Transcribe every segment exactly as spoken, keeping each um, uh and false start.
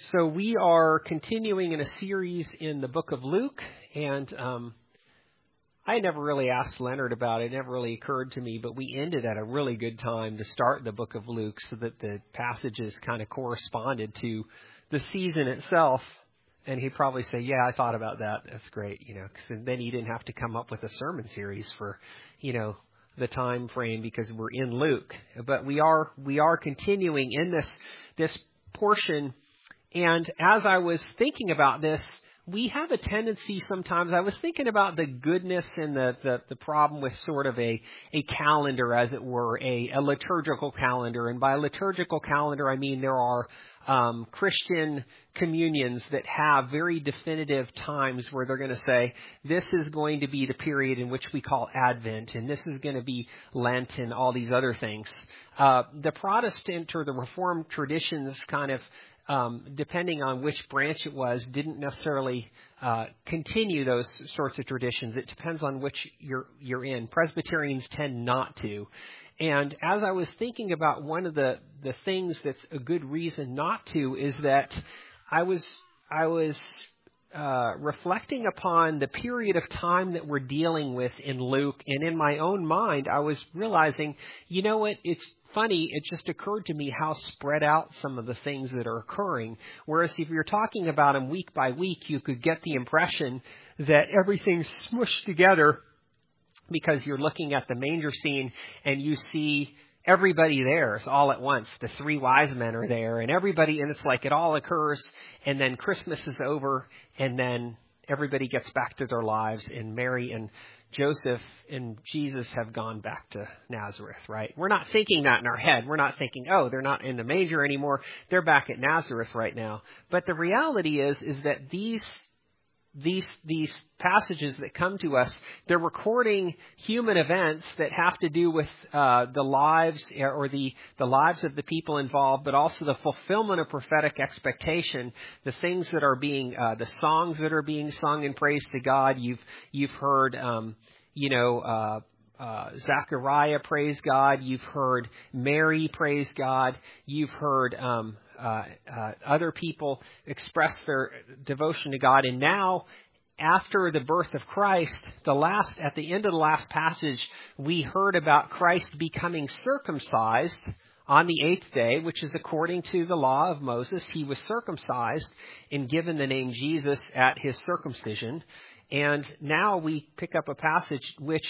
So we are continuing in a series in the book of Luke, and um, I never really asked Leonard about it. It never really occurred to me, but we ended at a really good time to start the book of Luke so that the passages kind of corresponded to the season itself. And he'd probably say, yeah, I thought about that. That's great, you know, 'cause then he didn't have to come up with a sermon series for, you know, the time frame because we're in Luke. But we are we are continuing in this this portion. And as I was thinking about this, we have a tendency sometimes, I was thinking about the goodness and the, the, the problem with sort of a, a calendar, as it were, a, a liturgical calendar. And by liturgical calendar, I mean there are um, Christian communions that have very definitive times where they're going to say, this is going to be the period in which we call Advent, and this is going to be Lent and all these other things. Uh, the Protestant or the Reformed traditions kind of Um, depending on which branch it was, didn't necessarily uh, continue those sorts of traditions. It depends on which you're you're in. Presbyterians tend not to. And as I was thinking about one of the, the things that's a good reason not to is that I was I was uh, reflecting upon the period of time that we're dealing with in Luke, and in my own mind, I was realizing, you know what, it's funny, it just occurred to me how spread out some of the things that are occurring. Whereas if you're talking about them week by week, you could get the impression that everything's smushed together because you're looking at the manger scene and you see everybody there is all at once. The three wise men are there and everybody, and it's like it all occurs, and then Christmas is over, and then everybody gets back to their lives, and Mary and Joseph and Jesus have gone back to Nazareth, right? We're not thinking that in our head. We're not thinking, oh, they're not in the manger anymore. They're back at Nazareth right now. But the reality is, is that these these these passages that come to us, they're recording human events that have to do with uh, the lives or the, the lives of the people involved, but also the fulfillment of prophetic expectation, the things that are being, uh, the songs that are being sung in praise to God. You've you've heard, um, you know, uh, uh, Zechariah praise God. You've heard Mary praise God. You've heard um, Uh, uh, other people express their devotion to God. And now, after the birth of Christ, the last, at the end of the last passage, we heard about Christ becoming circumcised on the eighth day, which is according to the law of Moses. He was circumcised and given the name Jesus at his circumcision. And now we pick up a passage which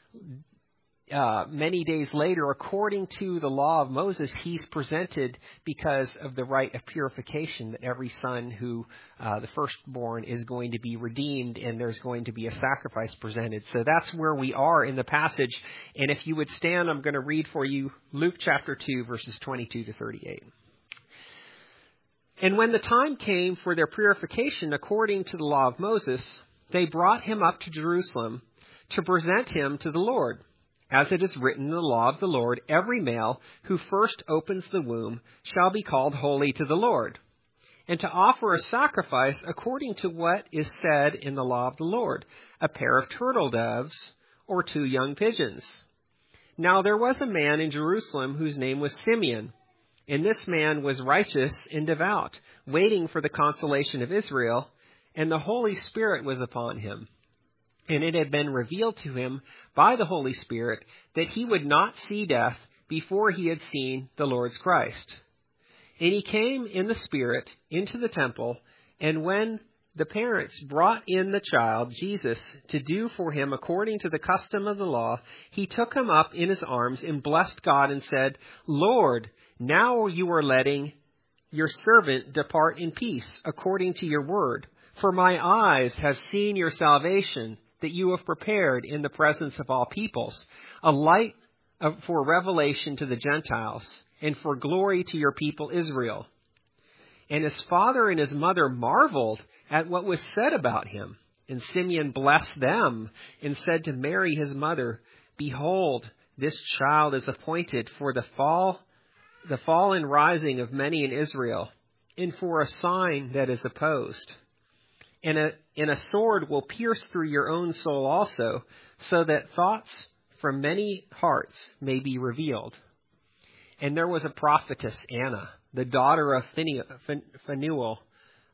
Uh, many days later, according to the law of Moses, he's presented because of the rite of purification that every son who, uh, the firstborn, is going to be redeemed, and there's going to be a sacrifice presented. So that's where we are in the passage. And if you would stand, I'm going to read for you Luke chapter two, verses twenty-two to thirty-eight. And when the time came for their purification according to the law of Moses, they brought him up to Jerusalem to present him to the Lord. As it is written in the law of the Lord, every male who first opens the womb shall be called holy to the Lord, and to offer a sacrifice according to what is said in the law of the Lord, a pair of turtle doves or two young pigeons. Now there was a man in Jerusalem whose name was Simeon, and this man was righteous and devout, waiting for the consolation of Israel, and the Holy Spirit was upon him. And it had been revealed to him by the Holy Spirit that he would not see death before he had seen the Lord's Christ. And he came in the Spirit into the temple, and when the parents brought in the child, Jesus, to do for him according to the custom of the law, he took him up in his arms and blessed God and said, Lord, now you are letting your servant depart in peace according to your word. For my eyes have seen your salvation, that you have prepared in the presence of all peoples, a light of, for revelation to the Gentiles, and for glory to your people Israel. And his father and his mother marveled at what was said about him. And Simeon blessed them and said to Mary his mother, Behold, this child is appointed for the fall, the fall and rising of many in Israel, and for a sign that is opposed. And a, and a sword will pierce through your own soul also, so that thoughts from many hearts may be revealed. And there was a prophetess, Anna, the daughter of Phanuel,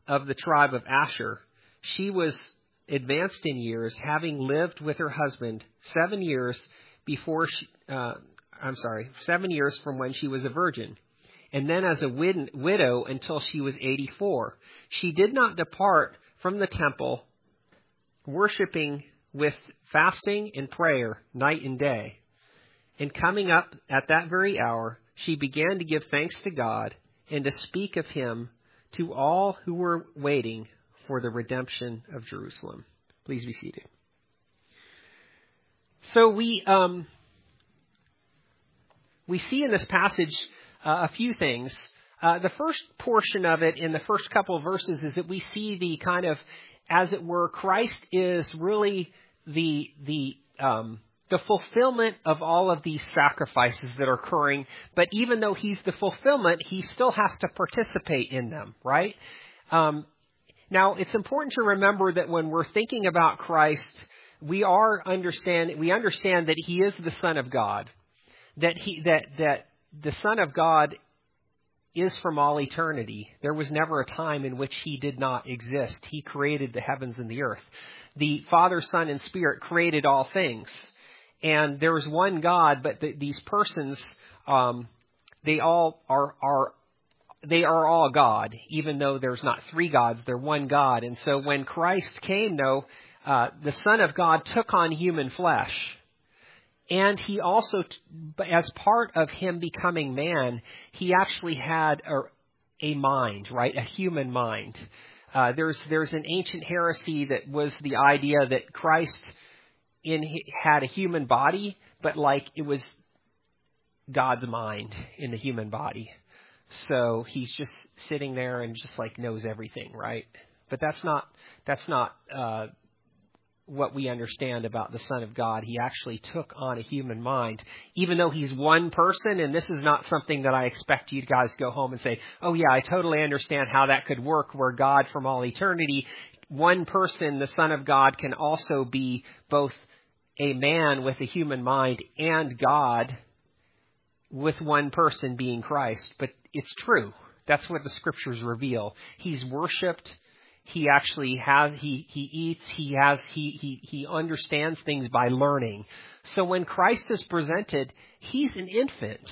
of the tribe of Asher. She was advanced in years, having lived with her husband seven years before she, uh, I'm sorry, seven years from when she was a virgin, and then as a wid- widow until she was eighty-four. She did not depart from the temple, worshiping with fasting and prayer night and day. And coming up at that very hour, she began to give thanks to God and to speak of him to all who were waiting for the redemption of Jerusalem. Please be seated. So we um, we see in this passage uh, a few things. Uh, the first portion of it in the first couple of verses is that we see the kind of, as it were, Christ is really the the um, the fulfillment of all of these sacrifices that are occurring. But even though he's the fulfillment, he still has to participate in them, right? Um, now, it's important to remember that when we're thinking about Christ, we are understand we understand that he is the Son of God, that he that that the Son of God is from all eternity. There was never a time in which he did not exist. He created the heavens and the earth. The Father, Son, and Spirit created all things. And there is one God, but the, these persons, um, they all are, are, they are all God, even though there's not three gods, they're one God. And so when Christ came, though, uh, the Son of God took on human flesh. And he also, as part of him becoming man, he actually had a, a mind, right? A human mind. Uh, there's there's an ancient heresy that was the idea that Christ in had a human body, but like it was God's mind in the human body. So he's just sitting there and just like knows everything, right? But that's not that's not. Uh, what we understand about the Son of God. He actually took on a human mind, even though he's one person. And this is not something that I expect you guys to go home and say, oh yeah, I totally understand how that could work, where God from all eternity, one person, the Son of God, can also be both a man with a human mind and God with one person being Christ. But it's true. That's what the scriptures reveal. He's worshiped. He actually has, he, he eats, he has, he, he, he understands things by learning. So when Christ is presented, he's an infant.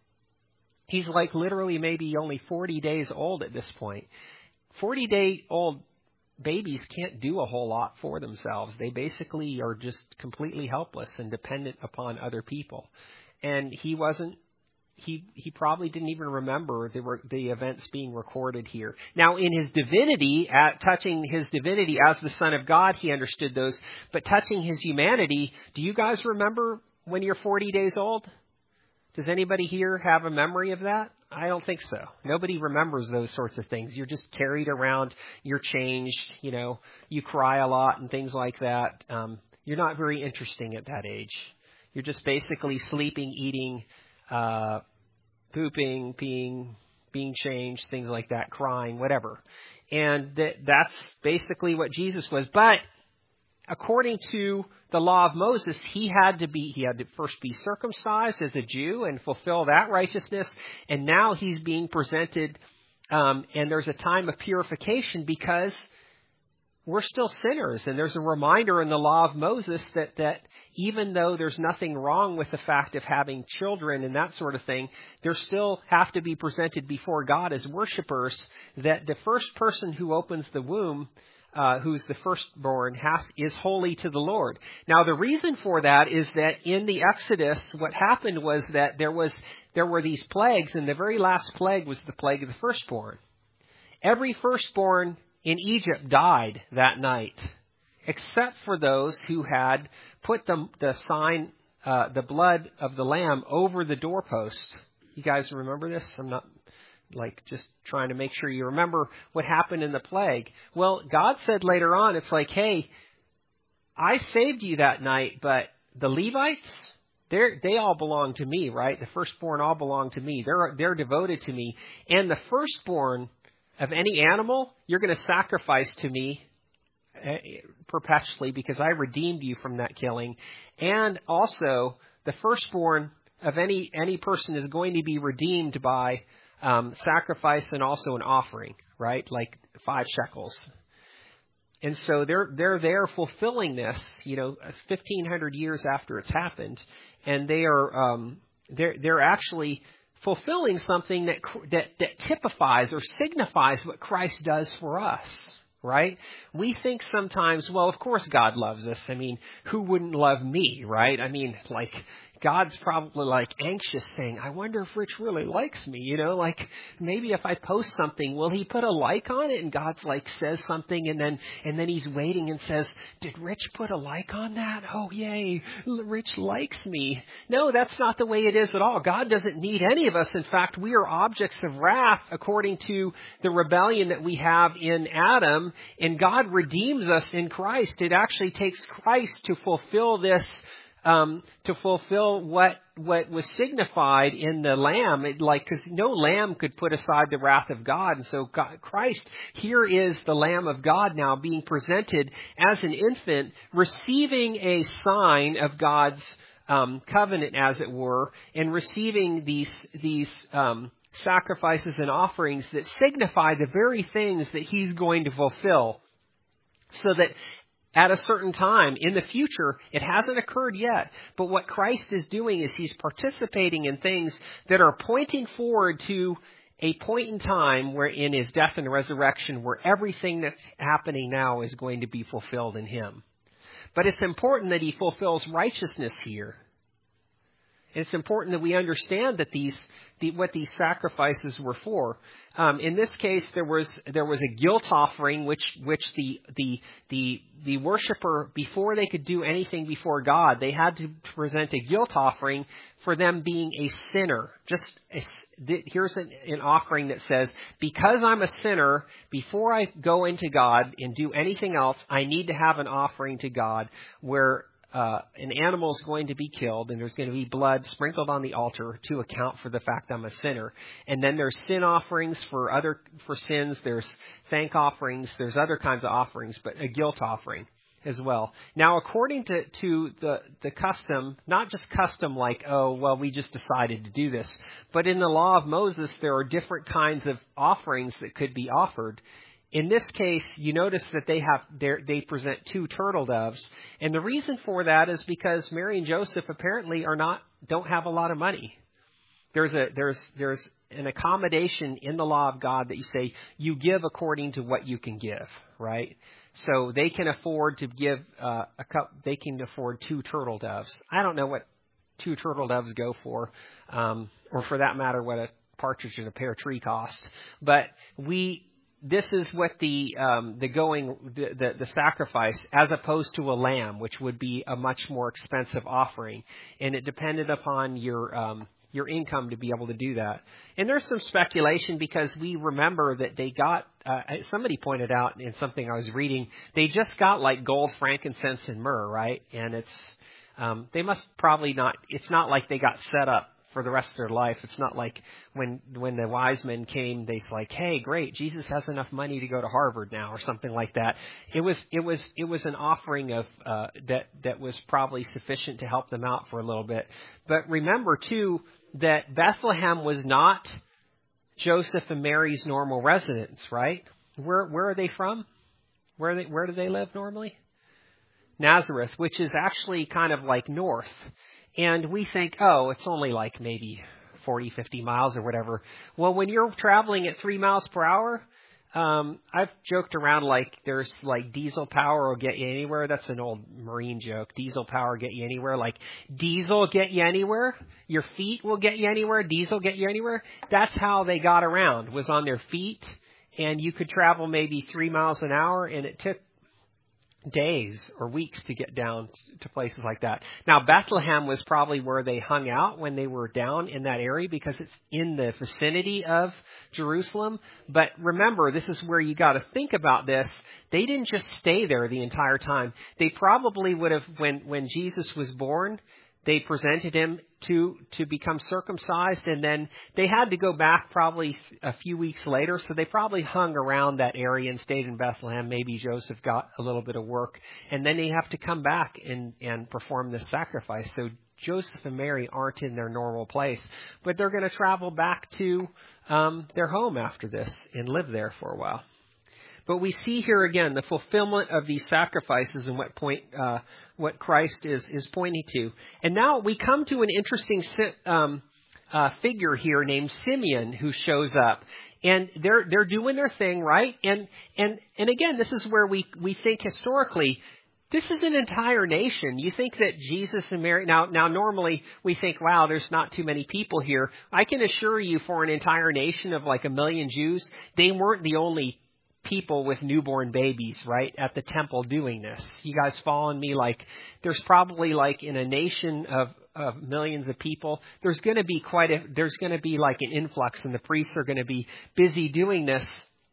He's like literally maybe only forty days old at this point. forty day old babies can't do a whole lot for themselves. They basically are just completely helpless and dependent upon other people. And he wasn't, He he probably didn't even remember the the events being recorded here. Now, in his divinity, at touching his divinity as the Son of God, he understood those. But touching his humanity, do you guys remember when you're forty days old? Does anybody here have a memory of that? I don't think so. Nobody remembers those sorts of things. You're just carried around. You're changed. You know, you cry a lot and things like that. Um, you're not very interesting at that age. You're just basically sleeping, eating, uh, pooping, peeing, being changed, things like that, crying, whatever. And that, that's basically what Jesus was. But according to the law of Moses, he had to be, he had to first be circumcised as a Jew and fulfill that righteousness. And now he's being presented, um, and there's a time of purification because we're still sinners. And there's a reminder in the law of Moses that, that even though there's nothing wrong with the fact of having children and that sort of thing, there still have to be presented before God as worshipers, that the first person who opens the womb, uh, who's the firstborn, has, is holy to the Lord. Now, the reason for that is that in the Exodus, what happened was that there was, there were these plagues, and the very last plague was the plague of the firstborn. Every firstborn in Egypt died that night, except for those who had put the, the sign, uh, the blood of the lamb over the doorpost. You guys remember this? I'm not like just trying to make sure you remember what happened in the plague. Well, God said later on, it's like, hey, I saved you that night, but the Levites, they're, they all belong to me, right? The firstborn all belong to me. They're, they're devoted to me. And the firstborn of any animal, you're going to sacrifice to me perpetually because I redeemed you from that killing. And also, the firstborn of any any person is going to be redeemed by um, sacrifice and also an offering, right? Like five shekels. And so they're they're there fulfilling this, you know, fifteen hundred years after it's happened, and they are um, they're they're actually fulfilling something that that that typifies or signifies what Christ does for us. Right? We think sometimes, well, of course God loves us. I mean, who wouldn't love me, right? I mean, like, God's probably like anxious saying, I wonder if Rich really likes me, you know, like maybe if I post something, will he put a like on it? And God's like says something and then, and then he's waiting and says, did Rich put a like on that? Oh, yay. Rich likes me. No, that's not the way it is at all. God doesn't need any of us. In fact, we are objects of wrath according to the rebellion that we have in Adam, and God redeems us in Christ. It actually takes Christ to fulfill this Um, to fulfill what what was signified in the Lamb, it, like because no lamb could put aside the wrath of God, and so God, Christ here is the Lamb of God now being presented as an infant, receiving a sign of God's um, covenant, as it were, and receiving these these um, sacrifices and offerings that signify the very things that He's going to fulfill, so that at a certain time in the future, it hasn't occurred yet, but what Christ is doing is he's participating in things that are pointing forward to a point in time where in his death and resurrection, where everything that's happening now is going to be fulfilled in him. But it's important that he fulfills righteousness here. It's important that we understand that these, the, what these sacrifices were for. Um, in this case, there was there was a guilt offering, which which the the the the worshiper, before they could do anything before God, they had to present a guilt offering for them being a sinner. Just a, here's an, an offering that says, because I'm a sinner, before I go into God and do anything else, I need to have an offering to God where Uh, an animal is going to be killed, and there's going to be blood sprinkled on the altar to account for the fact I'm a sinner. And then there's sin offerings for other for sins. There's thank offerings. There's other kinds of offerings, but a guilt offering as well. Now, according to, to the, the custom, not just custom like, oh, well, we just decided to do this, but in the law of Moses, there are different kinds of offerings that could be offered. In this case, you notice that they have they present two turtle doves, and the reason for that is because Mary and Joseph apparently are not don't have a lot of money. There's a there's there's an accommodation in the law of God that you say you give according to what you can give, right? So they can afford to give uh, a cup. They can afford two turtle doves. I don't know what two turtle doves go for, um, or for that matter, what a partridge in a pear tree costs. But we. This is what the um, the going the, the the sacrifice, as opposed to a lamb, which would be a much more expensive offering, and it depended upon your um, your income to be able to do that. And there's some speculation because we remember that they got uh, somebody pointed out in something I was reading, they just got like gold, frankincense, and myrrh, right? And it's um, they must probably not. It's not like they got set up for the rest of their life. It's not like when when the wise men came, they's like, hey, great, Jesus has enough money to go to Harvard now, or something like that. It was it was it was an offering of uh, that that was probably sufficient to help them out for a little bit. But remember too that Bethlehem was not Joseph and Mary's normal residence, right? Where where are they from? Where are they, where do they live normally? Nazareth, which is actually kind of like north. And we think, oh, it's only like maybe forty, fifty miles or whatever. Well, when you're traveling at three miles per hour, um, I've joked around like there's like diesel power will get you anywhere. That's an old Marine joke. Diesel power get you anywhere. Like diesel get you anywhere. Your feet will get you anywhere. Diesel get you anywhere. That's how they got around, was on their feet. And you could travel maybe three miles an hour, and it took days or weeks to get down to places like that. Now, Bethlehem was probably where they hung out when they were down in that area because it's in the vicinity of Jerusalem. But remember, this is where you got to think about this. They didn't just stay there the entire time. They probably would have, when, when Jesus was born, they presented him to to become circumcised, and then they had to go back probably a few weeks later, so they probably hung around that area and stayed in Bethlehem. Maybe Joseph got a little bit of work, and then they have to come back and, and perform this sacrifice. So Joseph and Mary aren't in their normal place, but they're going to travel back to um, their home after this and live there for a while. But we see here again the fulfillment of these sacrifices and what point uh, what Christ is is pointing to. And now we come to an interesting um, uh, figure here named Simeon who shows up, and they're they're doing their thing, right? And and and again, this is where we we think historically. This is an entire nation. You think that Jesus and Mary, now, now normally we think, wow, there's not too many people here. I can assure you for an entire nation of like a million Jews, they weren't the only people with newborn babies, right, at the temple doing this. You guys following me? Like, there's probably like in a nation of, of millions of people, there's going to be quite a, there's going to be like an influx, and the priests are going to be busy doing this.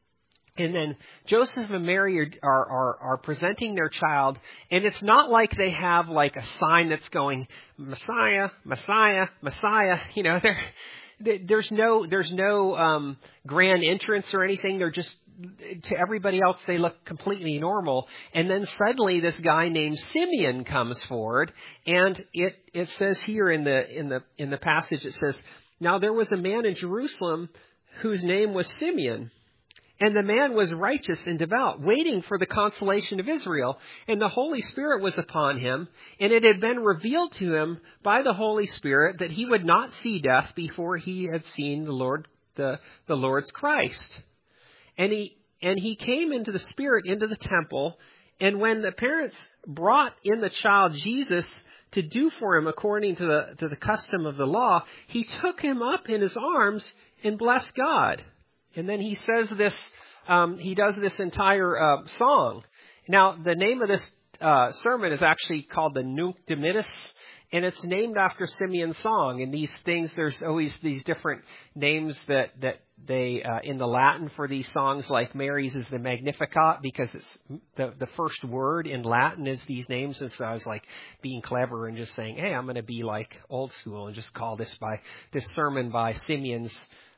And then Joseph and Mary are, are, are, are presenting their child, and it's not like they have like a sign that's going, Messiah, Messiah, Messiah. You know, there, there's no, there's no um, grand entrance or anything. They're just, to everybody else, they look completely normal. And then suddenly this guy named Simeon comes forward, and it, it says here in the, in the, in the passage, it says, now there was a man in Jerusalem whose name was Simeon. And the man was righteous and devout, waiting for the consolation of Israel. And the Holy Spirit was upon him. And it had been revealed to him by the Holy Spirit that he would not see death before he had seen the Lord, the, the Lord's Christ. And he, and he came into the Spirit into the temple. And when the parents brought in the child Jesus to do for him according to the, to the custom of the law, he took him up in his arms and blessed God. And then he says this, um, he does this entire uh, song. Now, the name of this uh, sermon is actually called the Nunc Dimittis, and it's named after Simeon's song. And these things, there's always these different names that, that they, uh, in the Latin for these songs, like Mary's is the Magnificat, because it's the, the first word in Latin is these names. And so I was like being clever and just saying, hey, I'm going to be like old school and just call this by, this sermon by Simeon's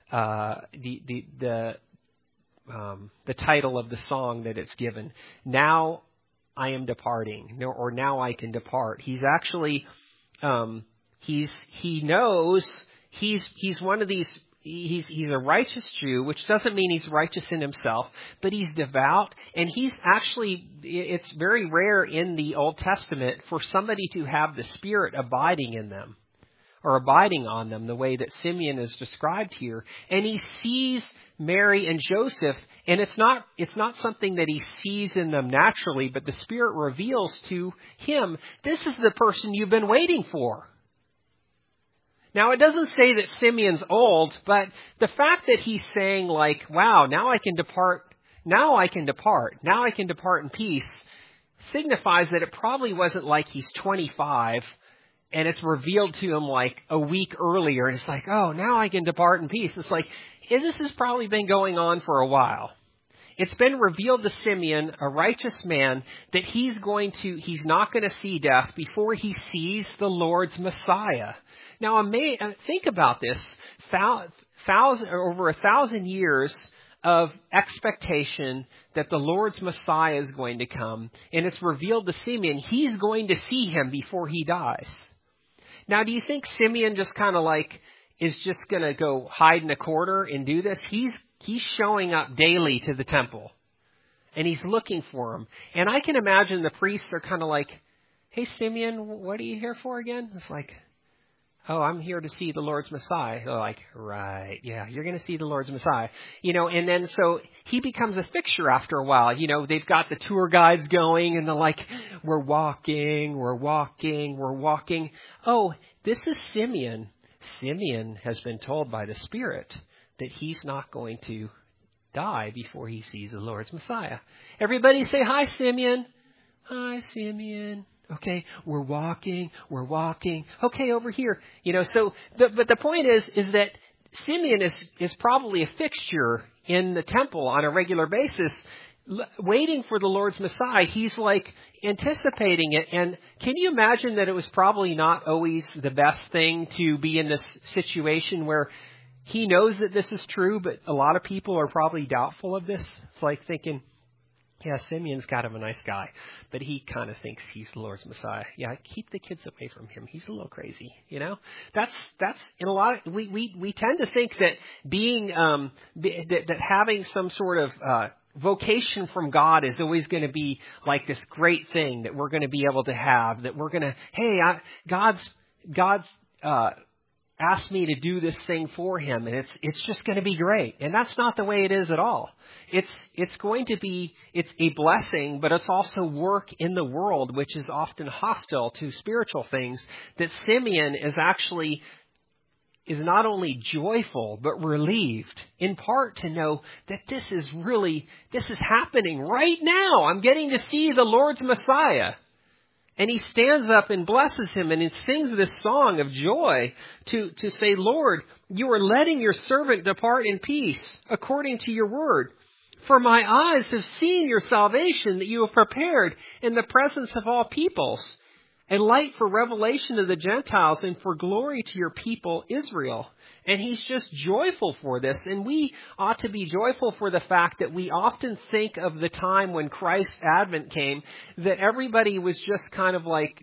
Uh, the the the um, the title of the song that it's given. Now I am departing, no, or now I can depart. He's actually um, he's he knows he's he's one of these. He's he's a righteous Jew, which doesn't mean he's righteous in himself, but he's devout, and he's actually, it's very rare in the Old Testament for somebody to have the Spirit abiding in them, or abiding on them, the way that Simeon is described here. And he sees Mary and Joseph, and it's not it's not something that he sees in them naturally, but the Spirit reveals to him, this is the person you've been waiting for. Now, it doesn't say that Simeon's old, but the fact that he's saying like, wow, now I can depart, now I can depart, now I can depart in peace, signifies that it probably wasn't like he's twenty-five, and it's revealed to him like a week earlier. And it's like, oh, now I can depart in peace. It's like, this has probably been going on for a while. It's been revealed to Simeon, a righteous man, that he's going to, he's not going to see death before he sees the Lord's Messiah. Now, think about this. Thousand, over a thousand years of expectation that the Lord's Messiah is going to come. And it's revealed to Simeon, he's going to see him before he dies. Now, do you think Simeon just kind of like is just going to go hide in a corner and do this? He's he's showing up daily to the temple, and he's looking for him. And I can imagine the priests are kind of like, hey, Simeon, what are you here for again? It's like, oh, I'm here to see the Lord's Messiah. They're like, right, yeah, you're going to see the Lord's Messiah. You know, and then so he becomes a fixture after a while. You know, they've got the tour guides going, and they're like, we're walking, we're walking, we're walking. Oh, this is Simeon. Simeon has been told by the Spirit that he's not going to die before he sees the Lord's Messiah. Everybody say, hi, Simeon. Hi, Simeon. Okay, we're walking, we're walking. Okay, over here. You know, so, the, but the point is, is that Simeon is, is probably a fixture in the temple on a regular basis, l- waiting for the Lord's Messiah. He's like anticipating it. And can you imagine that it was probably not always the best thing to be in this situation where he knows that this is true, but a lot of people are probably doubtful of this? It's like thinking, Yeah, Simeon's kind of a nice guy, but he kind of thinks he's the Lord's Messiah. Yeah, keep the kids away from him. He's a little crazy, you know. That's that's in a lot of we we we tend to think that being um be, that, that having some sort of uh vocation from God is always going to be like this great thing that we're going to be able to have. That we're going to hey, I, God's God's uh asked me to do this thing for him, and it's it's just going to be great. And that's not the way it is at all. It's it's going to be it's a blessing, but it's also work in the world which is often hostile to spiritual things. That Simeon is actually is not only joyful but relieved, in part to know that this is really this is happening right now. I'm getting to see the Lord's Messiah. And he stands up and blesses him, and he sings this song of joy to, to say, Lord, you are letting your servant depart in peace according to your word. For my eyes have seen your salvation that you have prepared in the presence of all peoples, a light for revelation to the Gentiles and for glory to your people Israel. And he's just joyful for this. And we ought to be joyful for the fact that we often think of the time when Christ's advent came, that everybody was just kind of like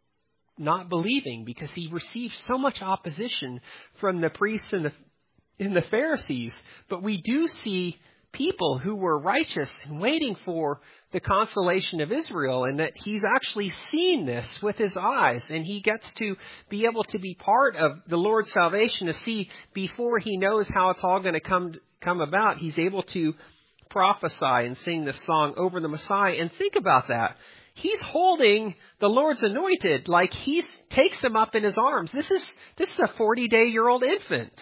not believing because he received so much opposition from the priests and the, and the Pharisees. But we do see people who were righteous and waiting for the consolation of Israel, and that he's actually seen this with his eyes, and he gets to be able to be part of the Lord's salvation, to see before he knows how it's all going to come come about. He's able to prophesy and sing this song over the Messiah. And think about that. He's holding the Lord's anointed like he takes him up in his arms. This is this is a forty-day-year-old infant.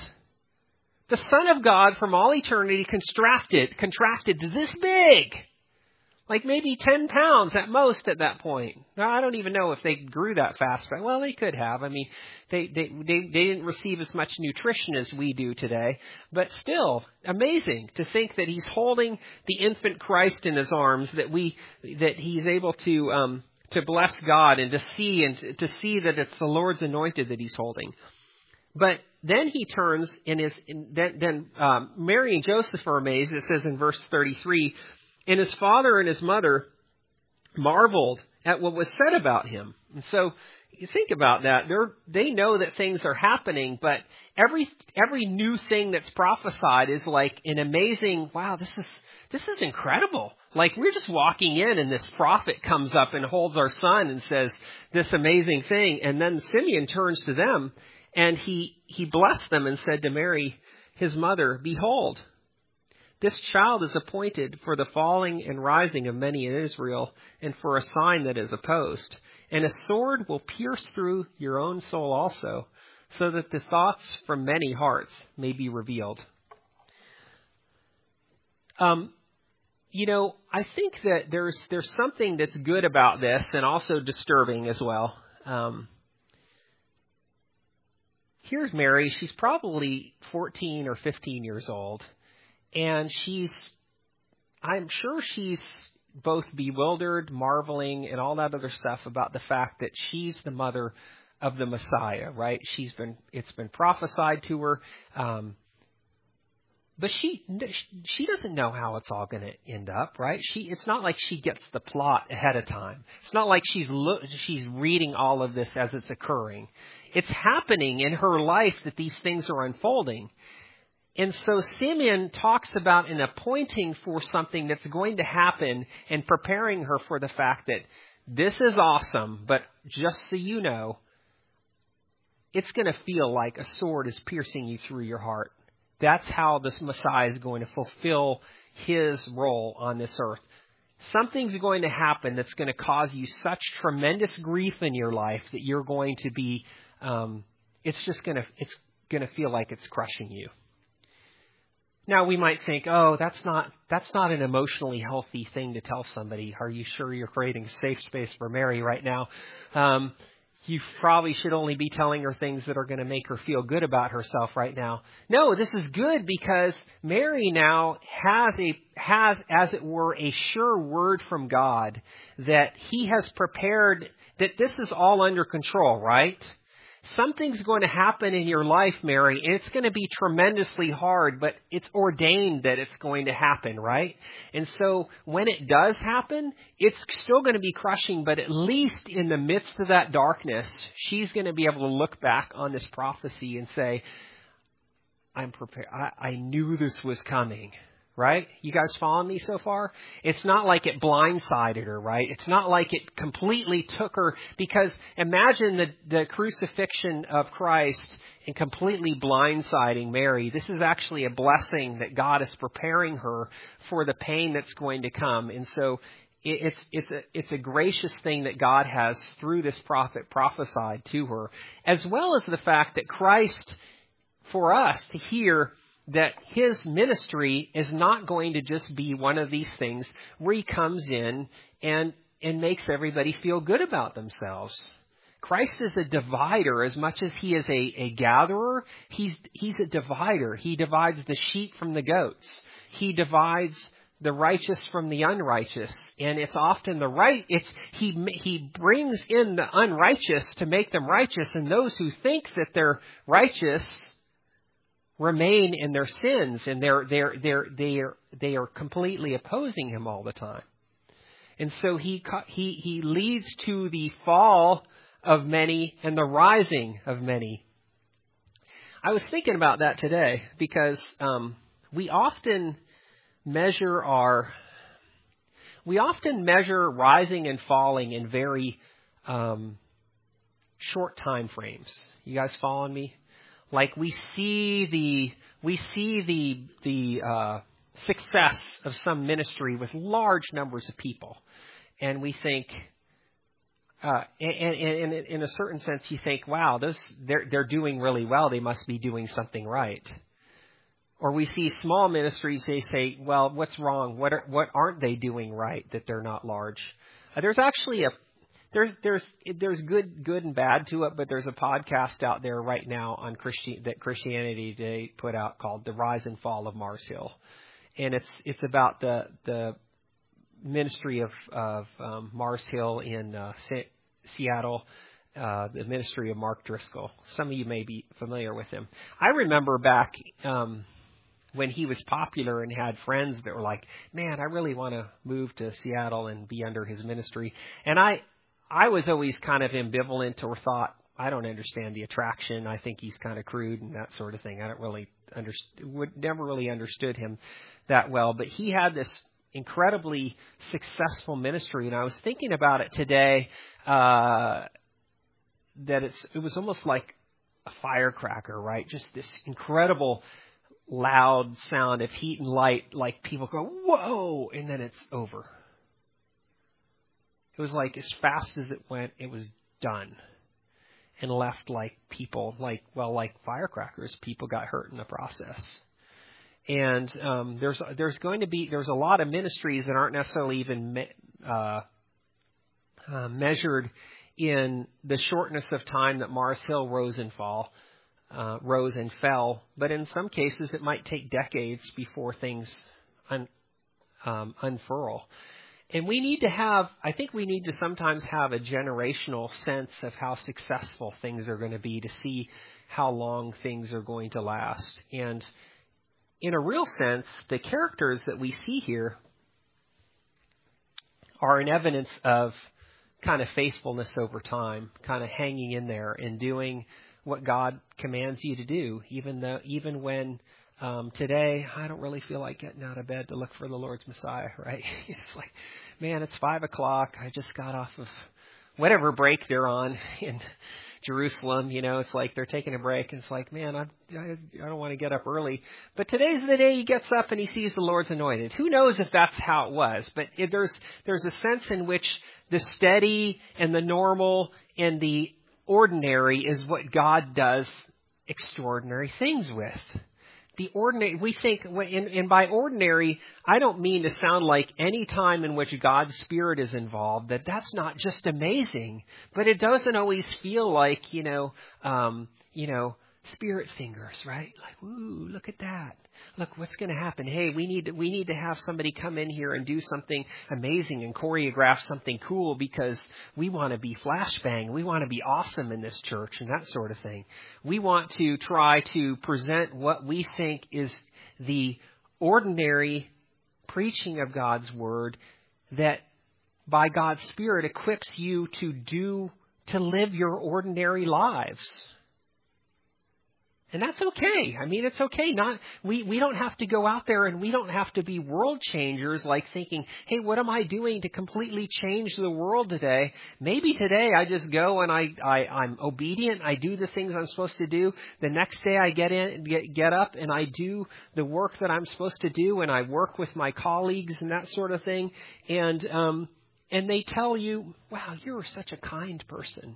The Son of God from all eternity contracted, contracted to this big. Like maybe ten pounds at most at that point. Now, I don't even know if they grew that fast, but well, they could have. I mean, they, they, they, they didn't receive as much nutrition as we do today. But still, amazing to think that he's holding the infant Christ in his arms, that we, that he's able to, um, to bless God and to see and to, to see that it's the Lord's anointed that he's holding. But then he turns and is, and then, then um, Mary and Joseph are amazed. It says in verse thirty-three, and his father and his mother marveled at what was said about him. And so you think about that. They're, they know that things are happening, but every every new thing that's prophesied is like an amazing, wow, this is this is incredible. Like we're just walking in and this prophet comes up and holds our son and says this amazing thing. And then Simeon turns to them and he, he blessed them and said to Mary, his mother, behold, this child is appointed for the falling and rising of many in Israel, and for a sign that is opposed. And a sword will pierce through your own soul also, so that the thoughts from many hearts may be revealed. Um, you know, I think that there's there's something that's good about this, and also disturbing as well. Um, here's Mary. She's probably fourteen or fifteen years old. And she's, I'm sure she's both bewildered, marveling, and all that other stuff about the fact that she's the mother of the Messiah, right? She's been, it's been prophesied to her. Um, but she, she doesn't know how it's all going to end up, right? She, it's not like she gets the plot ahead of time. It's not like she's, lo- she's reading all of this as it's occurring. It's happening in her life that these things are unfolding. And so Simeon talks about an appointing for something that's going to happen and preparing her for the fact that this is awesome, but just so you know, it's going to feel like a sword is piercing you through your heart. That's how this Messiah is going to fulfill his role on this earth. Something's going to happen that's going to cause you such tremendous grief in your life that you're going to be, um, it's just going to, it's going to feel like it's crushing you. Now we might think, oh, that's not that's not an emotionally healthy thing to tell somebody. Are you sure you're creating a safe space for Mary right now? Um, you probably should only be telling her things that are going to make her feel good about herself right now. No, this is good because Mary now has a has, as it were, a sure word from God that he has prepared, that this is all under control, right? something's going to happen in your life, Mary, and it's going to be tremendously hard, but it's ordained that it's going to happen, right? And so when it does happen, it's still going to be crushing, but at least in the midst of that darkness, she's going to be able to look back on this prophecy and say, I'm prepared. I, I knew this was coming. Right? You guys following me so far? It's not like it blindsided her, right? It's not like it completely took her, because imagine the, the crucifixion of Christ and completely blindsiding Mary. This is actually a blessing that God is preparing her for the pain that's going to come. And so it, it's, it's a, it's a gracious thing that God has, through this prophet, prophesied to her, as well as the fact that Christ, for us to hear that his ministry is not going to just be one of these things where he comes in and and makes everybody feel good about themselves. Christ is a divider as much as he is a, a gatherer. He's he's a divider. He divides the sheep from the goats. He divides the righteous from the unrighteous, and it's often the right. It's he he brings in the unrighteous to make them righteous, and those who think that they're righteous remain in their sins, and they're they're they're they are they are completely opposing him all the time. And so he he he leads to the fall of many and the rising of many. I was thinking about that today, because um, we often measure our we often measure rising and falling in very um, short time frames. You guys following me? Like we see the we see the the uh, success of some ministry with large numbers of people, and we think, uh, and, and, and in a certain sense, you think, wow, those they're they're doing really well. They must be doing something right. Or we see small ministries. They say, well, what's wrong? What are, what aren't they doing right that they're not large? Uh, there's actually a There's there's there's good good and bad to it, but there's a podcast out there right now on Christian that Christianity Today put out called "The Rise and Fall of Mars Hill," and it's it's about the the ministry of of um, Mars Hill in uh, Se- Seattle, uh, the ministry of Mark Driscoll. Some of you may be familiar with him. I remember back um, when he was popular and had friends that were like, "Man, I really want to move to Seattle and be under his ministry," and I. I was always kind of ambivalent, or thought, I don't understand the attraction. I think he's kind of crude and that sort of thing. I don't really understand, would never really understood him that well. But he had this incredibly successful ministry, and I was thinking about it today. Uh, that it's it was almost like a firecracker, right? Just this incredible loud sound of heat and light, like people go, "Whoa!" and then it's over. It was like as fast as it went, it was done, and left like people, like, well, like firecrackers, people got hurt in the process. And um, there's there's going to be, there's a lot of ministries that aren't necessarily even me, uh, uh, measured in the shortness of time that Mars Hill rose and fall, uh, rose and fell. But in some cases, it might take decades before things un, um, unfurl. And we need to have, I think we need to sometimes have a generational sense of how successful things are going to be to see how long things are going to last. And in a real sense, the characters that we see here are an evidence of kind of faithfulness over time, kind of hanging in there and doing what God commands you to do, even though, even when Um, today, I don't really feel like getting out of bed to look for the Lord's Messiah, right? It's like, man, it's five o'clock. I just got off of whatever break they're on in Jerusalem. You know, it's like they're taking a break, and it's like, man, I'm, I, I don't want to get up early. But today's the day he gets up and he sees the Lord's anointed. Who knows if that's how it was? But it, there's there's a sense in which the steady and the normal and the ordinary is what God does extraordinary things with. The ordinary, we think, and, and by ordinary, I don't mean to sound like any time in which God's Spirit is involved, that that's not just amazing, but it doesn't always feel like, you know, um, you know, spirit fingers, right? Like, ooh, look at that. Look, what's going to happen? Hey, we need to, we need to have somebody come in here and do something amazing and choreograph something cool because we want to be flashbang. We want to be awesome in this church and that sort of thing. We want to try to present what we think is the ordinary preaching of God's word that by God's Spirit equips you to do, to live your ordinary lives. And that's okay. I mean, it's okay. Not we, we don't have to go out there and we don't have to be world changers like thinking, hey, what am I doing to completely change the world today? Maybe today I just go and I, I, I'm obedient. I do the things I'm supposed to do. The next day I get in, get, get up and I do the work that I'm supposed to do and I work with my colleagues and that sort of thing. And, um, and they tell you, wow, you're such a kind person.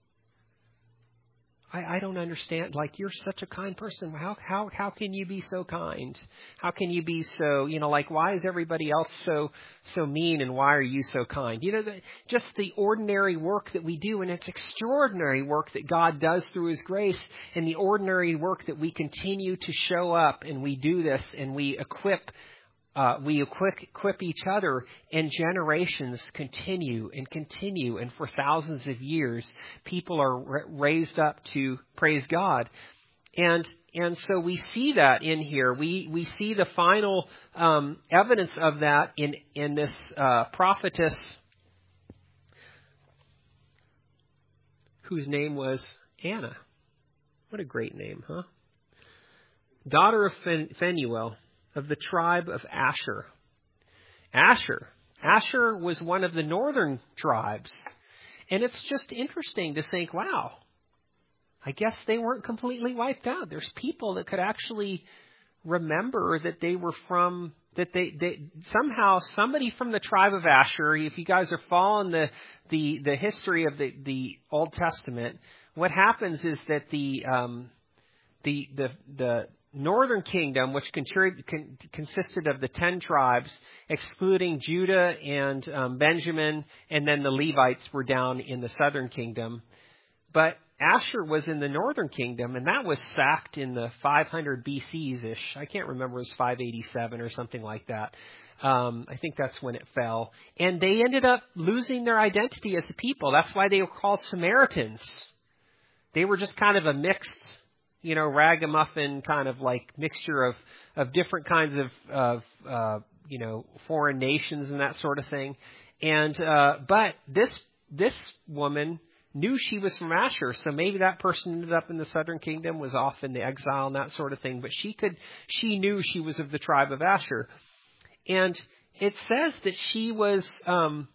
I, I don't understand. Like, you're such a kind person. How how how can you be so kind? How can you be so, you know, like, why is everybody else so so mean and why are you so kind? You know, the, just the ordinary work that we do, and it's extraordinary work that God does through His grace, and the ordinary work that we continue to show up, and we do this, and we equip Uh, we equip, equip each other, and generations continue and continue. And for thousands of years, people are ra- raised up to praise God. And and so we see that in here. We we see the final um, evidence of that in, in this uh, prophetess whose name was Anna. What a great name, huh? Daughter of Phen- Phanuel. Of the tribe of Asher. Asher. Asher was one of the northern tribes. And it's just interesting to think, wow, I guess they weren't completely wiped out. There's people that could actually remember that they were from, that they, they somehow somebody from the tribe of Asher, if you guys are following the, the, the history of the, the Old Testament, what happens is that the, um, the, the, the, Northern kingdom, which contrib- con- consisted of the ten tribes, excluding Judah and um, Benjamin, and then the Levites were down in the southern kingdom. But Asher was in the northern kingdom, and that was sacked in the five hundred B C-ish. I can't remember, it was five eighty-seven or something like that. Um, I think that's when it fell. And they ended up losing their identity as a people. That's why they were called Samaritans. They were just kind of a mixed, you know, ragamuffin kind of like mixture of, of different kinds of, of uh, you know, foreign nations and that sort of thing. And, uh, but this, this woman knew she was from Asher. So maybe that person ended up in the southern kingdom, was off in the exile and that sort of thing. But she could, she knew she was of the tribe of Asher. And it says that she was, um,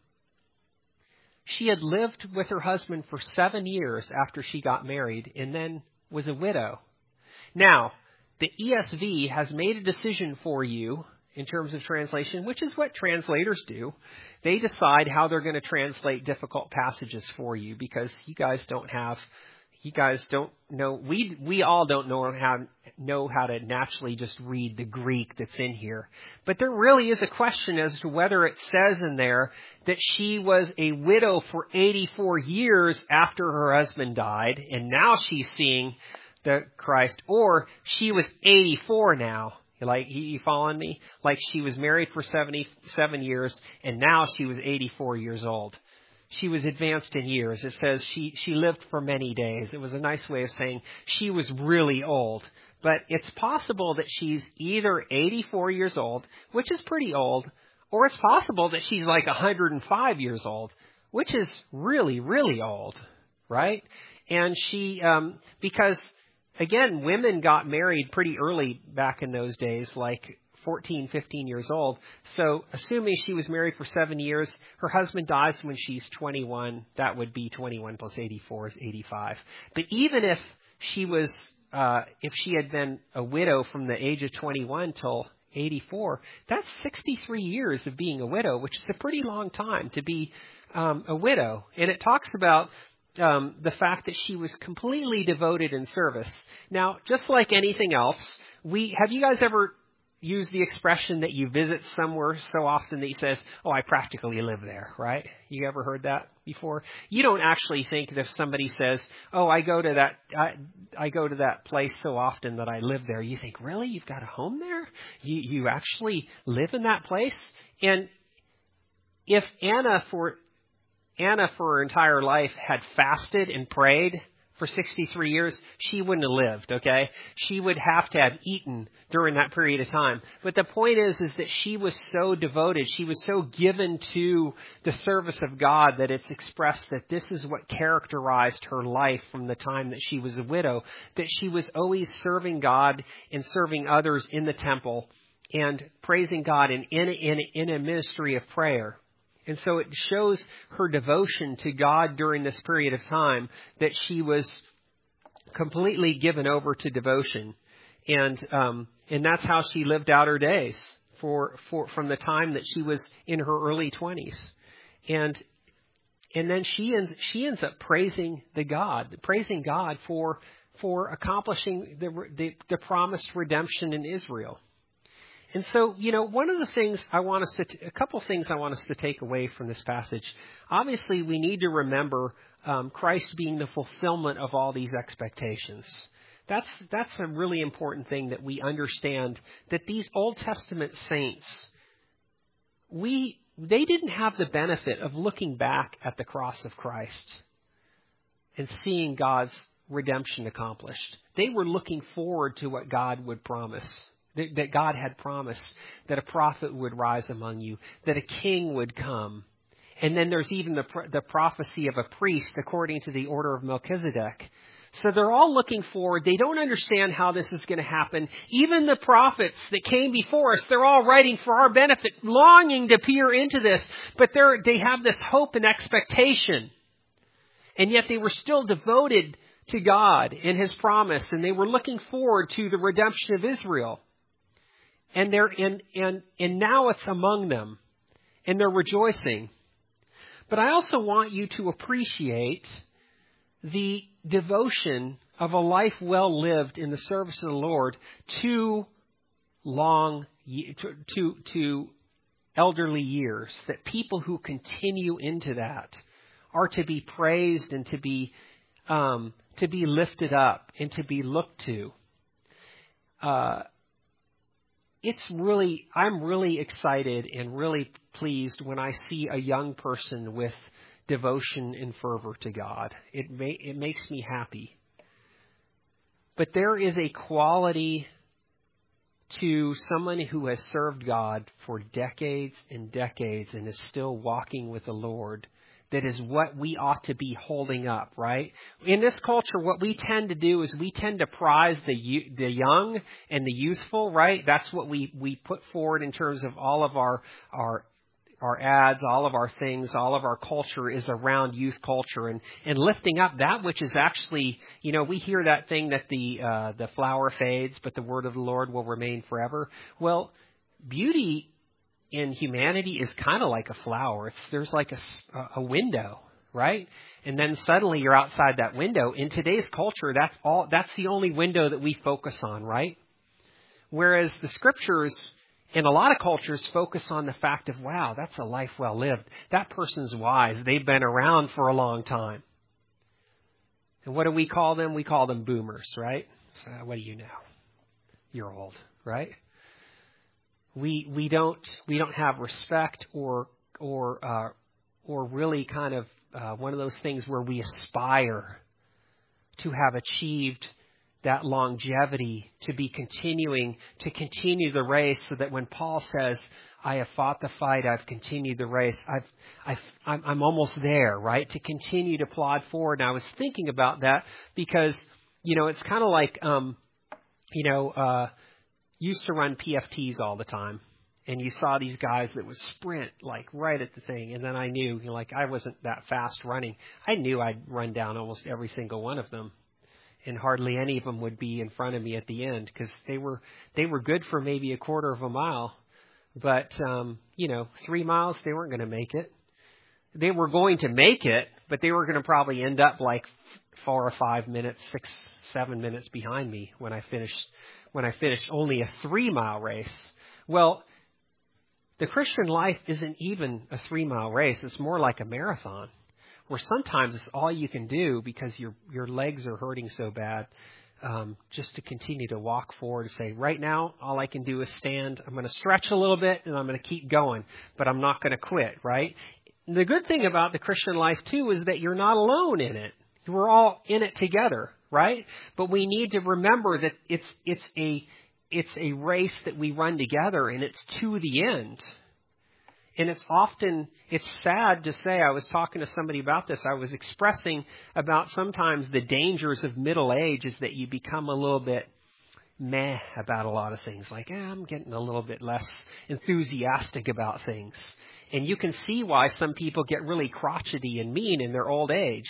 she had lived with her husband for seven years after she got married and then was a widow. Now, the E S V has made a decision for you in terms of translation, which is what translators do. They decide how they're going to translate difficult passages for you because you guys don't have, you guys don't know, we we all don't know how know how to naturally just read the Greek that's in here. But there really is a question as to whether it says in there that she was a widow for eighty-four years after her husband died, and now she's seeing the Christ, or she was eighty-four now. Like, you following me? Like, she was married for seventy-seven years, and now she was eighty-four years old. She was advanced in years. It says she, she lived for many days. It was a nice way of saying she was really old. But it's possible that she's either eighty-four years old, which is pretty old, or it's possible that she's like one hundred five years old, which is really, really old, right? And she, um, because, again, women got married pretty early back in those days, like fourteen, fifteen years old. So assuming she was married for seven years, her husband dies when she's twenty-one. That would be twenty-one plus eighty-four is eighty-five. But even if she was, uh, if she had been a widow from the age of twenty-one till eighty-four, that's sixty-three years of being a widow, which is a pretty long time to be um, a widow. And it talks about Um, the fact that she was completely devoted in service. Now, just like anything else, we have you guys ever, use the expression that you visit somewhere so often that he says, oh, I practically live there, right? You ever heard that before? You don't actually think that if somebody says, oh, I go to that, I, I go to that place so often that I live there. You think, really? You've got a home there? You, you actually live in that place? And if Anna for, Anna for her entire life had fasted and prayed for sixty-three years, she wouldn't have lived, okay? She would have to have eaten during that period of time. But the point is, is that she was so devoted, she was so given to the service of God that it's expressed that this is what characterized her life from the time that she was a widow, that she was always serving God and serving others in the temple and praising God in, in, in, in a ministry of prayer. And so it shows her devotion to God during this period of time, that she was completely given over to devotion. And um, and that's how she lived out her days for, for from the time that she was in her early twenties. And and then she ends she ends up praising the God, praising God for for accomplishing the the, the promised redemption in Israel. And so, you know, one of the things I want us to, t- a couple things I want us to take away from this passage. Obviously, we need to remember um, Christ being the fulfillment of all these expectations. That's that's a really important thing, that we understand that these Old Testament saints, we they didn't have the benefit of looking back at the cross of Christ and seeing God's redemption accomplished. They were looking forward to what God would promise. That God had promised that a prophet would rise among you, that a king would come. And then there's even the, the prophecy of a priest according to the order of Melchizedek. So they're all looking forward. They don't understand how this is going to happen. Even the prophets that came before us, they're all writing for our benefit, longing to peer into this. But they're, they have this hope and expectation. And yet they were still devoted to God and His promise. And they were looking forward to the redemption of Israel. And they're in, and, and now it's among them, and they're rejoicing. But I also want you to appreciate the devotion of a life well lived in the service of the Lord to long, to, to, to elderly years. That people who continue into that are to be praised and to be, um, to be lifted up and to be looked to. Uh, It's really, I'm really excited and really pleased when I see a young person with devotion and fervor to God. It may, it makes me happy. But there is a quality to someone who has served God for decades and decades and is still walking with the Lord. That is what we ought to be holding up, right? In this culture, what we tend to do is we tend to prize the the young and the youthful, right? That's what we, we put forward in terms of all of our, our our ads, all of our things, all of our culture is around youth culture and, and lifting up that which is actually, you know, we hear that thing that the uh, the flower fades, but the word of the Lord will remain forever. Well, beauty in humanity is kind of like a flower. It's, there's like a, a window, right? And then suddenly you're outside that window. In today's culture, that's all, that's the only window that we focus on, right? Whereas the scriptures in a lot of cultures focus on the fact of, wow, that's a life well lived. That person's wise. They've been around for a long time. And what do we call them? We call them boomers, right? So what do you know? You're old, right? We we don't we don't have respect or or uh, or really kind of uh, one of those things where we aspire to have achieved that longevity, to be continuing to continue the race, so that when Paul says, "I have fought the fight, I've continued the race, I've I've I'm, I'm almost there," right? To continue to plod forward. And I was thinking about that because you know it's kind of like um, you know. Uh, used to run P F Ts all the time, and you saw these guys that would sprint like right at the thing, and then I knew, you know, like I wasn't that fast running. I knew I'd run down almost every single one of them, and hardly any of them would be in front of me at the end because they were they were good for maybe a quarter of a mile, but um, you know, three miles they weren't going to make it. They were going to make it, but they were going to probably end up like four or five minutes, six, seven minutes behind me when I finished. when I finished only a three-mile race. Well, the Christian life isn't even a three-mile race. It's more like a marathon, where sometimes it's all you can do because your your legs are hurting so bad, um, just to continue to walk forward and say, right now, all I can do is stand. I'm going to stretch a little bit, and I'm going to keep going, but I'm not going to quit, right? The good thing about the Christian life, too, is that you're not alone in it. We're all in it together, right? But we need to remember that it's it's a it's a race that we run together, and it's to the end. And it's often, it's sad to say, I was talking to somebody about this, I was expressing about sometimes the dangers of middle age is that you become a little bit meh about a lot of things. Like, eh, I'm getting a little bit less enthusiastic about things. And you can see why some people get really crotchety and mean in their old age.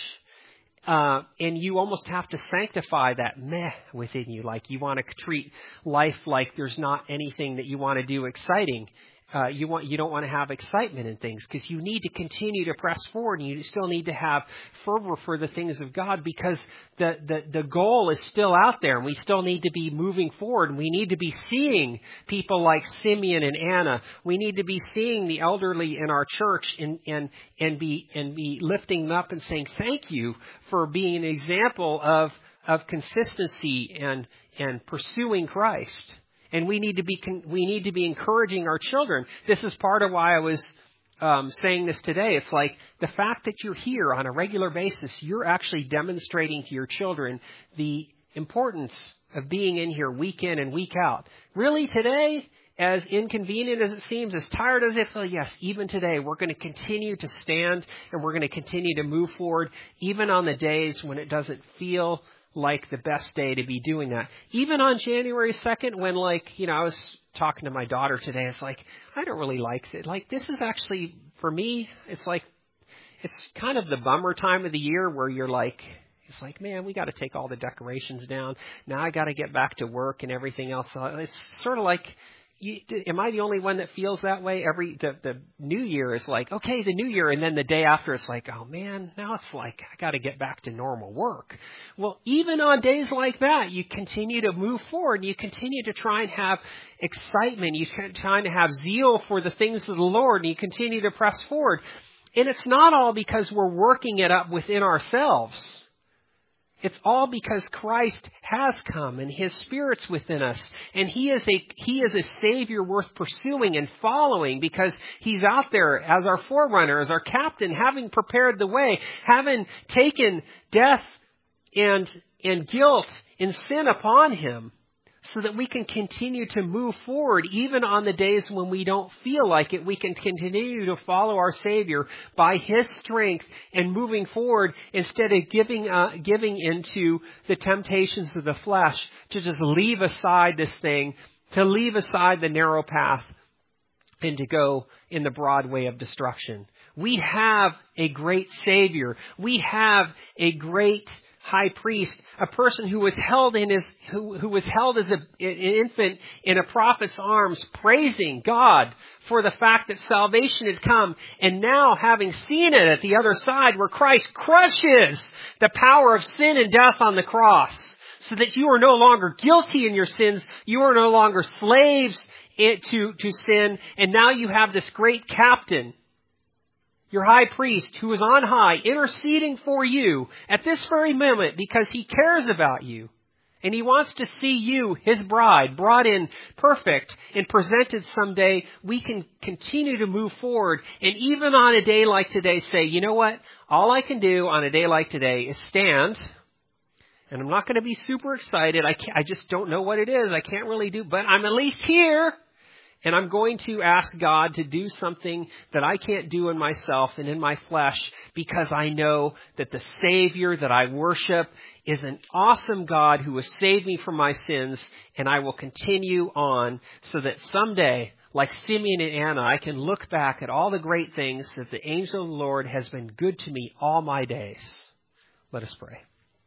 Uh, and you almost have to sanctify that meh within you. Like you want to treat life like there's not anything that you want to do exciting. Uh, you want you don't want to have excitement in things because you need to continue to press forward, and you still need to have fervor for the things of God because the, the, the goal is still out there, and we still need to be moving forward. And we need to be seeing people like Simeon and Anna. We need to be seeing the elderly in our church and and and be and be lifting them up and saying thank you for being an example of of consistency and and pursuing Christ. And we need to be we need to be encouraging our children. This is part of why I was um, saying this today. It's like the fact that you're here on a regular basis, you're actually demonstrating to your children the importance of being in here week in and week out. Really today, as inconvenient as it seems, as tired as it feels, yes, even today, we're going to continue to stand and we're going to continue to move forward, even on the days when it doesn't feel like the best day to be doing that. Even on January second, when like, you know, I was talking to my daughter today, it's like, I don't really like it. Like, this is actually, for me, it's like, it's kind of the bummer time of the year where you're like, it's like, man, we got to take all the decorations down. Now I got to get back to work and everything else. It's sort of like, You, am I the only one that feels that way? Every the, the New Year is like, okay, the New Year, and then the day after it's like, oh man, now it's like I got to get back to normal work. Well, even on days like that, you continue to move forward. And you continue to try and have excitement. You try to have zeal for the things of the Lord, and you continue to press forward. And it's not all because we're working it up within ourselves. It's all because Christ has come and His Spirit's within us. And He is a He is a Savior worth pursuing and following because He's out there as our forerunner, as our captain, having prepared the way, having taken death and, and guilt and sin upon Him so that we can continue to move forward even on the days when we don't feel like it. We can continue to follow our Savior by His strength and moving forward instead of giving uh, giving into the temptations of the flesh to just leave aside this thing, to leave aside the narrow path and to go in the broad way of destruction. We have a great Savior. We have a great high priest, a person who was held in his, who, who was held as a, an infant in a prophet's arms, praising God for the fact that salvation had come. And now having seen it at the other side where Christ crushes the power of sin and death on the cross so that you are no longer guilty in your sins. You are no longer slaves to, to sin. And now you have this great captain, your high priest, who is on high, interceding for you at this very moment because He cares about you. And He wants to see you, His bride, brought in perfect and presented someday. We can continue to move forward. And even on a day like today, say, you know what? All I can do on a day like today is stand. And I'm not going to be super excited. I, can't, I just don't know what it is. I can't really do, but I'm at least here. And I'm going to ask God to do something that I can't do in myself and in my flesh because I know that the Savior that I worship is an awesome God who has saved me from my sins, and I will continue on so that someday, like Simeon and Anna, I can look back at all the great things that the angel of the Lord has been good to me all my days. Let us pray.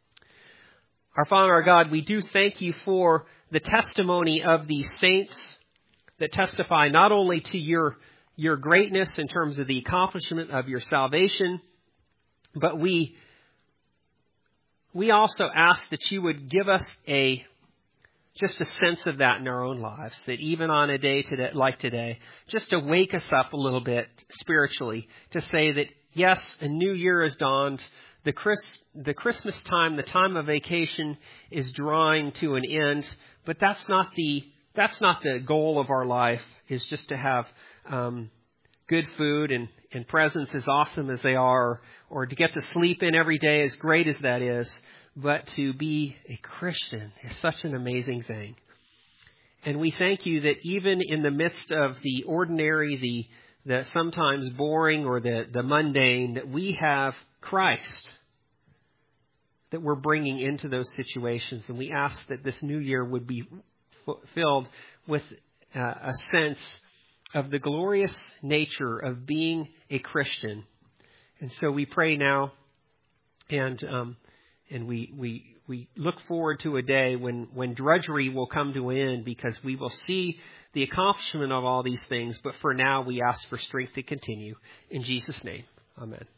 Our Father, our God, we do thank You for the testimony of these saints that testify not only to your, your greatness in terms of the accomplishment of Your salvation, but we, we also ask that You would give us a just a sense of that in our own lives, that even on a day today, like today, just to wake us up a little bit spiritually, to say that, yes, a new year has dawned, the, Chris, the Christmas time, the time of vacation is drawing to an end, but that's not the, that's not the goal of our life, is just to have um, good food and, and presents as awesome as they are, or to get to sleep in every day as great as that is. But to be a Christian is such an amazing thing. And we thank you that even in the midst of the ordinary, the, the sometimes boring or the, the mundane, that we have Christ that we're bringing into those situations. And we ask that this new year would be f- filled with uh, a sense of the glorious nature of being a Christian. And so we pray now, and um, And we, we, we look forward to a day when, when drudgery will come to an end, because we will see the accomplishment of all these things. But for now, we ask for strength to continue. In Jesus' name, amen.